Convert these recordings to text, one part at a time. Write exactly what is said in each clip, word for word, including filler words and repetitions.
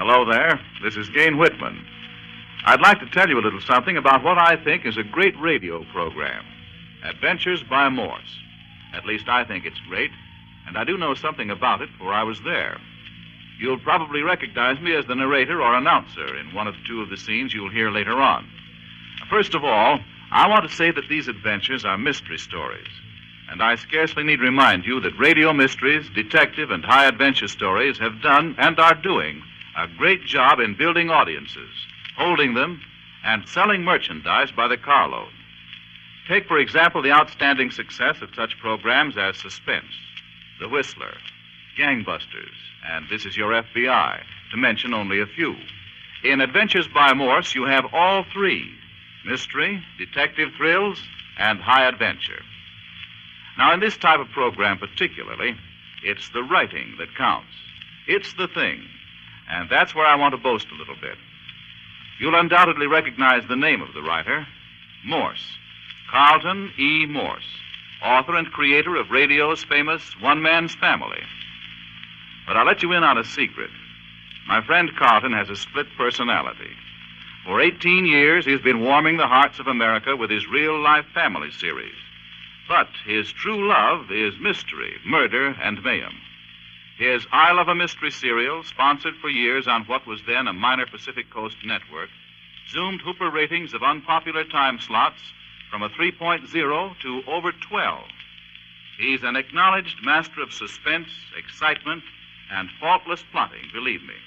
Hello there. This is Gane Whitman. I'd like to tell you a little something about what I think is a great radio program, Adventures by Morse. At least I think it's great, and I do know something about it, for I was there. You'll probably recognize me as the narrator or announcer in one of two of the scenes you'll hear later on. First of all, I want to say that these adventures are mystery stories. And I scarcely need remind you that radio mysteries, detective, and high adventure stories have done and are doing a great job in building audiences, holding them, and selling merchandise by the carload. Take, for example, the outstanding success of such programs as Suspense, The Whistler, Gangbusters, and This Is Your F B I, to mention only a few. In Adventures by Morse, you have all three: mystery, detective thrills, and high adventure. Now, in this type of program particularly, it's the writing that counts. It's the thing. And that's where I want to boast a little bit. You'll undoubtedly recognize the name of the writer, Morse, Carlton E. Morse, author and creator of radio's famous One Man's Family. But I'll let you in on a secret. My friend Carlton has a split personality. For eighteen years, he's been warming the hearts of America with his real-life family series. But his true love is mystery, murder, and mayhem. His I Love a Mystery serial, sponsored for years on what was then a minor Pacific Coast network, zoomed Hooper ratings of unpopular time slots from a three point oh to over twelve. He's an acknowledged master of suspense, excitement, and faultless plotting, believe me.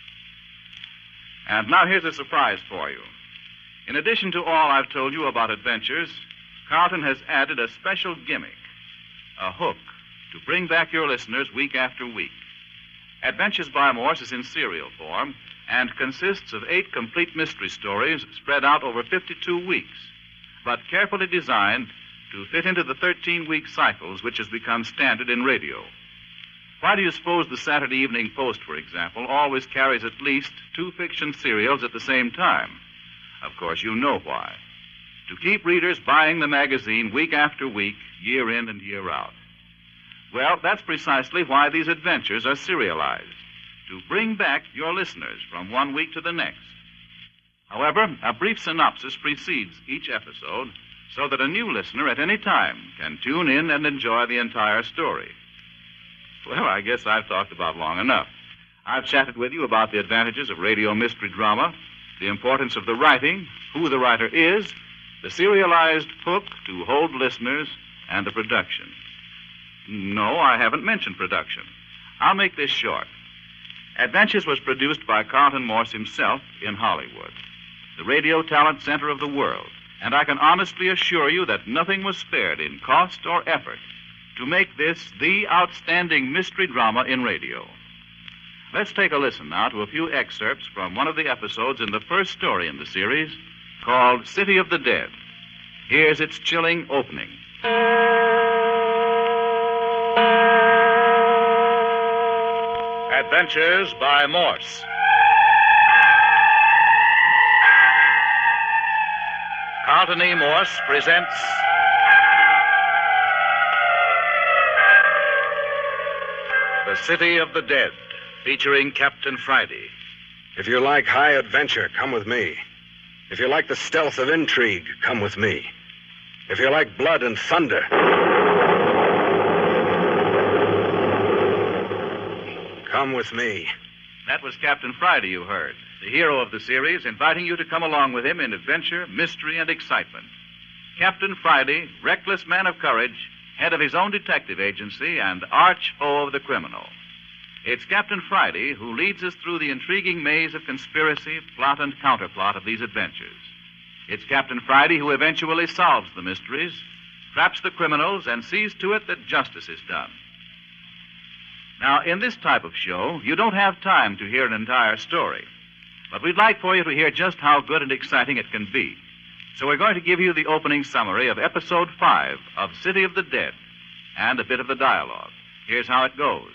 And now here's a surprise for you. In addition to all I've told you about adventures, Carlton has added a special gimmick, a hook, to bring back your listeners week after week. Adventures by Morse is in serial form and consists of eight complete mystery stories spread out over fifty-two weeks, but carefully designed to fit into the thirteen-week cycles which has become standard in radio. Why do you suppose the Saturday Evening Post, for example, always carries at least two fiction serials at the same time? Of course, you know why. To keep readers buying the magazine week after week, year in and year out. Well, that's precisely why these adventures are serialized, to bring back your listeners from one week to the next. However, a brief synopsis precedes each episode so that a new listener at any time can tune in and enjoy the entire story. Well, I guess I've talked about long enough. I've chatted with you about the advantages of radio mystery drama, the importance of the writing, who the writer is, the serialized hook to hold listeners, and the production. No, I haven't mentioned production. I'll make this short. Adventures was produced by Carlton Morse himself in Hollywood, the radio talent center of the world, and I can honestly assure you that nothing was spared in cost or effort to make this the outstanding mystery drama in radio. Let's take a listen now to a few excerpts from one of the episodes in the first story in the series, called City of the Dead. Here's its chilling opening. Adventures by Morse. Carlton E. Morse presents The City of the Dead, featuring Captain Friday. If you like high adventure, come with me. If you like the stealth of intrigue, come with me. If you like blood and thunder, come with me. That was Captain Friday you heard, the hero of the series, inviting you to come along with him in adventure, mystery, and excitement. Captain Friday, reckless man of courage, head of his own detective agency, and arch foe of the criminal. It's Captain Friday who leads us through the intriguing maze of conspiracy, plot, and counterplot of these adventures. It's Captain Friday who eventually solves the mysteries, traps the criminals, and sees to it that justice is done. Now, in this type of show, you don't have time to hear an entire story, but we'd like for you to hear just how good and exciting it can be. So we're going to give you the opening summary of Episode five of City of the Dead and a bit of the dialogue. Here's how it goes.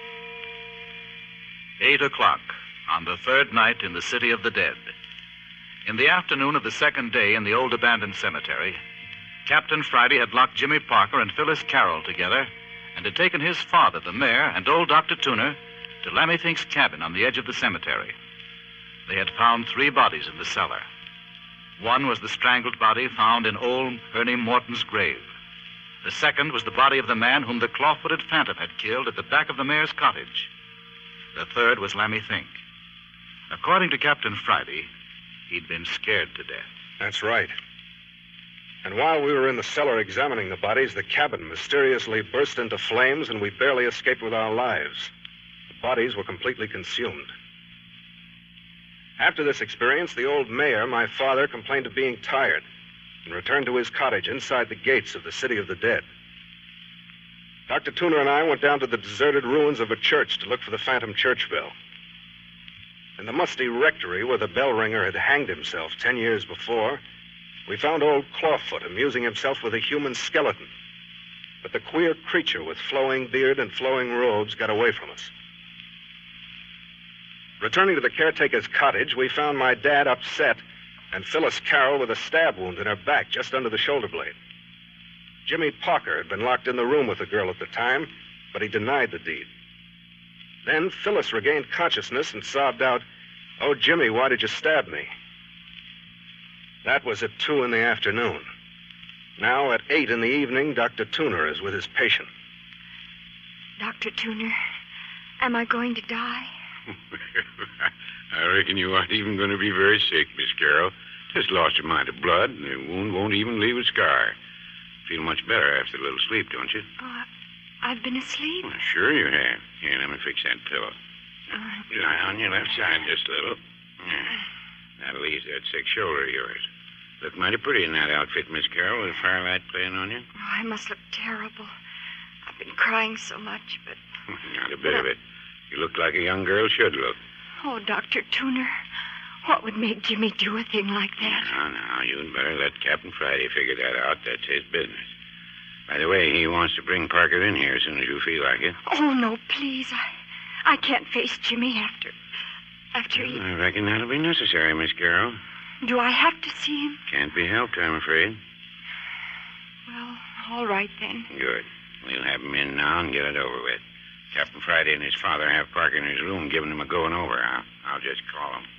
Eight o'clock on the third night in the City of the Dead. In the afternoon of the second day in the old abandoned cemetery, Captain Friday had locked Jimmy Parker and Phyllis Carroll together and had taken his father, the mayor, and old Doctor Tuner to Lammy Fink's cabin on the edge of the cemetery. They had found three bodies in the cellar. One was the strangled body found in old Ernie Morton's grave. The second was the body of the man whom the claw-footed phantom had killed at the back of the mayor's cottage. The third was Lammy Fink. According to Captain Friday, he'd been scared to death. That's right. And while we were in the cellar examining the bodies, the cabin mysteriously burst into flames, and we barely escaped with our lives. The bodies were completely consumed. After this experience, the old mayor, my father, complained of being tired and returned to his cottage inside the gates of the City of the Dead. Doctor Tuner and I went down to the deserted ruins of a church to look for the phantom church bell. In the musty rectory where the bell ringer had hanged himself ten years before, we found old Clawfoot amusing himself with a human skeleton. But the queer creature with flowing beard and flowing robes got away from us. Returning to the caretaker's cottage, we found my dad upset and Phyllis Carroll with a stab wound in her back just under the shoulder blade. Jimmy Parker had been locked in the room with the girl at the time, but he denied the deed. Then Phyllis regained consciousness and sobbed out, "Oh, Jimmy, why did you stab me?" That was at two in the afternoon. Now, at eight in the evening, Doctor Tuner is with his patient. Doctor Tuner, am I going to die? I reckon you aren't even going to be very sick, Miss Carroll. Just lost a mite of blood, and the wound won't even leave a scar. Feel much better after a little sleep, don't you? Oh, I've been asleep. Well, sure you have. Here, let me fix that pillow. Uh, Lie on your left side just a little. Yeah. That'll ease that sick shoulder of yours. Look mighty pretty in that outfit, Miss Carroll, with the firelight playing on you. Oh, I must look terrible. I've been crying so much, but... Not a bit of it. You look like a young girl should look. Oh, Doctor Tuner, what would make Jimmy do a thing like that? Now, now, you'd better let Captain Friday figure that out. That's his business. By the way, he wants to bring Parker in here as soon as you feel like it. Oh, no, please. I, I can't face Jimmy after... After he... I reckon that'll be necessary, Miss Carroll. Do I have to see him? Can't be helped, I'm afraid. Well, all right then. Good. We'll have him in now and get it over with. Captain Friday and his father have Parker in his room giving him a going over. I'll, I'll just call him.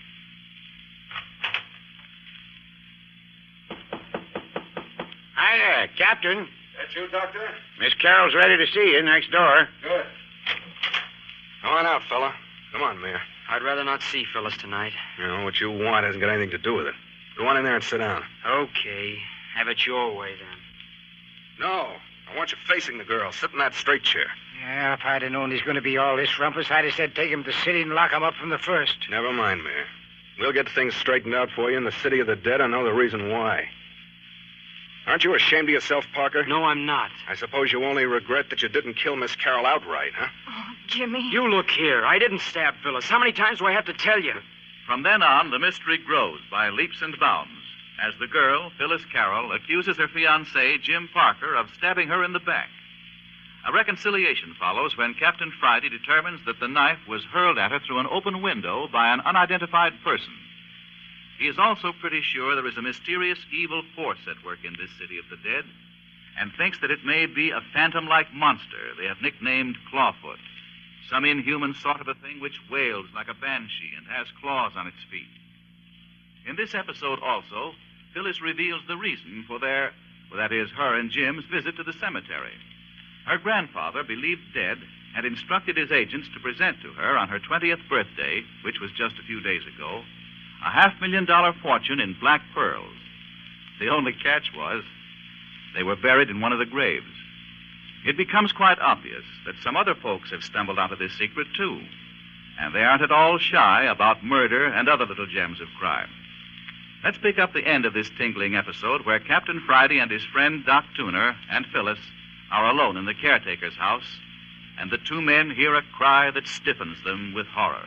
Hi there, Captain. That's you, Doctor? Miss Carroll's ready to see you next door. Good. Come on out, fella. Come on, Mayor. I'd rather not see Phyllis tonight. You know, what you want hasn't got anything to do with it. Go on in there and sit down. Okay. Have it your way, then. No. I want you facing the girl. Sit in that straight chair. Yeah, if I'd have known he's going to be all this rumpus, I'd have said take him to the city and lock him up from the first. Never mind, Mayor. We'll get things straightened out for you in the City of the Dead. I know the reason why. Aren't you ashamed of yourself, Parker? No, I'm not. I suppose you only regret that you didn't kill Miss Carroll outright, huh? Oh, Jimmy. You look here. I didn't stab Phyllis. How many times do I have to tell you? From then on, the mystery grows by leaps and bounds as the girl, Phyllis Carroll, accuses her fiancé, Jim Parker, of stabbing her in the back. A reconciliation follows when Captain Friday determines that the knife was hurled at her through an open window by an unidentified person. He is also pretty sure there is a mysterious evil force at work in this City of the Dead and thinks that it may be a phantom-like monster they have nicknamed Clawfoot, some inhuman sort of a thing which wails like a banshee and has claws on its feet. In this episode also, Phyllis reveals the reason for their, well, that is, her and Jim's visit to the cemetery. Her grandfather, believed dead, had instructed his agents to present to her on her twentieth birthday, which was just a few days ago, a half-million dollar fortune in black pearls. The only catch was they were buried in one of the graves. It becomes quite obvious that some other folks have stumbled onto this secret, too, and they aren't at all shy about murder and other little gems of crime. Let's pick up the end of this tingling episode where Captain Friday and his friend Doc Tuner and Phyllis are alone in the caretaker's house, and the two men hear a cry that stiffens them with horror.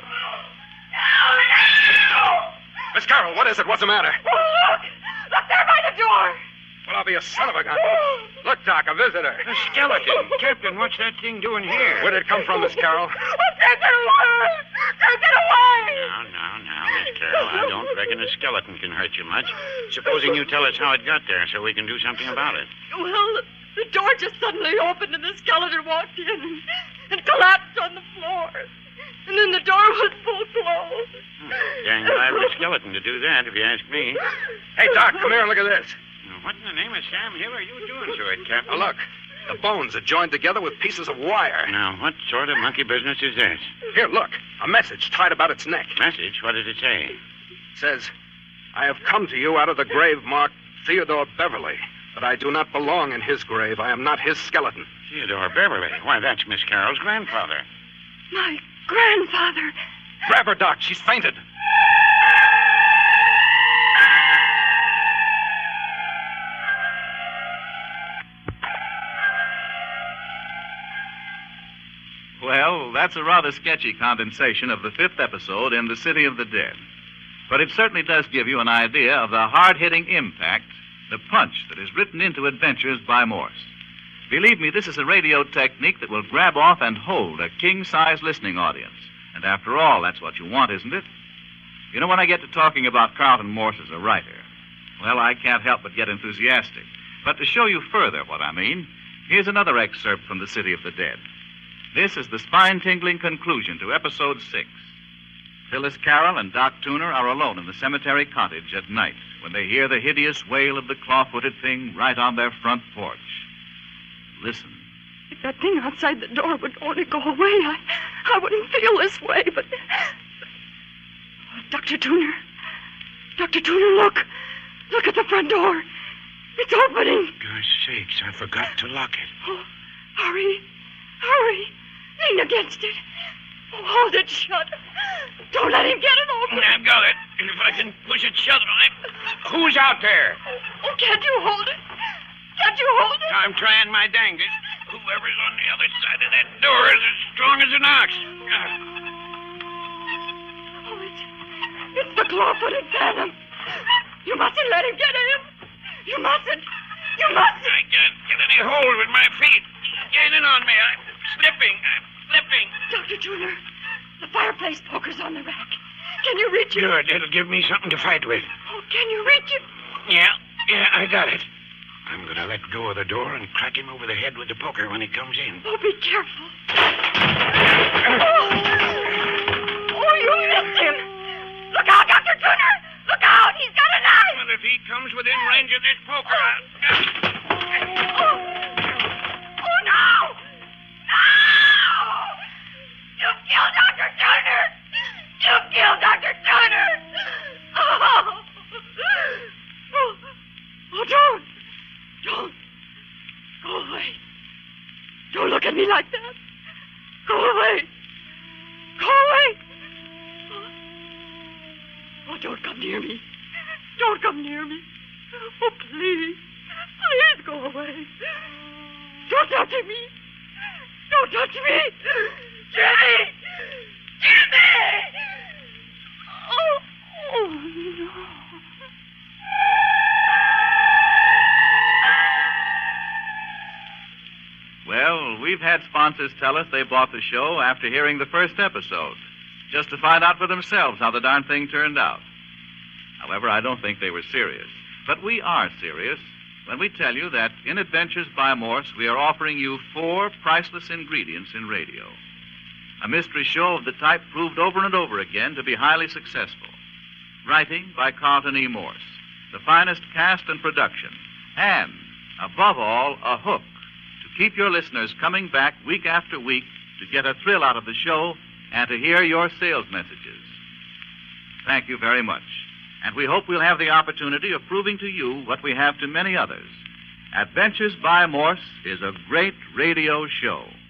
Miss Carroll, what is it? What's the matter? Oh, look! Look there by the door! Well, I'll be a son of a gun. Look, Doc, a visitor. A skeleton. Captain, what's that thing doing here? Where did it come from, Miss Carroll? Take it away! Take it away! Now, now, now, Miss Carroll, I don't reckon a skeleton can hurt you much. Supposing you tell us how it got there so we can do something about it. Well, the door just suddenly opened and the skeleton walked in and, and collapsed on the floor. and then the door was full closed. Dang lively skeleton to do that, if you ask me. Hey, Doc, come here and look at this. Now, what in the name of Sam Hill are you doing to it, Captain? Now, look. The bones are joined together with pieces of wire. Now, what sort of monkey business is this? Here, look. A message tied about its neck. Message? What does it say? It says, I have come to you out of the grave marked Theodore Beverly, but I do not belong in his grave. I am not his skeleton. Theodore Beverly? Why, that's Miss Carroll's grandfather. My grandfather. Grab her, Doc. She's fainted. Well, that's a rather sketchy condensation of the fifth episode in The City of the Dead. But it certainly does give you an idea of the hard-hitting impact, the punch that is written into Adventures by Morse. Believe me, this is a radio technique that will grab off and hold a king-size listening audience. And after all, that's what you want, isn't it? You know, when I get to talking about Carlton Morse as a writer, well, I can't help but get enthusiastic. But to show you further what I mean, here's another excerpt from The City of the Dead. This is the spine-tingling conclusion to episode six. Phyllis Carroll and Doc Tooner are alone in the cemetery cottage at night when they hear the hideous wail of the claw-footed thing right on their front porch. Listen. If that thing outside the door would only go away, I, I wouldn't feel this way, but... Doctor Tooner. Doctor Tooner, look. Look at the front door. It's opening. Gosh sakes, I forgot to lock it. Oh, hurry. Hurry. Lean against it. Oh, hold it shut. Don't let him get it open. I've got it. And if I can push it shut, I... Who's out there? Oh, oh, can't you hold it? Can't you hold it? I'm trying my dangest. Whoever's on the other side of that door is as strong as an ox. Oh, it's, it's the claw-footed phantom. You mustn't let him get in. You mustn't. You mustn't. I can't get any hold with my feet. He's gaining on me. I'm slipping. I'm slipping. Doctor Tooner, the fireplace poker's on the rack. Can you reach it? Good. It'll give me something to fight with. Oh, can you reach it? Yeah. Yeah, I got it. I'm going to let go of the door and crack him over the head with the poker when he comes in. Oh, be careful. Oh, oh you missed him. Look out, Doctor Tooner. Look out. He's got a knife. Well, if he comes within range of this poker, I'll... Oh, oh no. No. You killed Doctor Tooner. You killed Doctor Tooner. Oh. Oh, oh don't. Don't. Go away. Don't look at me like that. Go away. Go away. Oh, don't come near me. Don't come near me. Oh, please. Please go away. Don't touch me. Don't touch me. Jimmy! Jimmy! Oh, oh no. Well, we've had sponsors tell us they bought the show after hearing the first episode, just to find out for themselves how the darn thing turned out. However, I don't think they were serious. But we are serious when we tell you that in Adventures by Morse, we are offering you four priceless ingredients in radio. A mystery show of the type proved over and over again to be highly successful. Writing by Carlton E. Morse, the finest cast and production, and, above all, a hook to keep your listeners coming back week after week to get a thrill out of the show and to hear your sales messages. Thank you very much. And we hope we'll have the opportunity of proving to you what we have to many others. Adventures by Morse is a great radio show.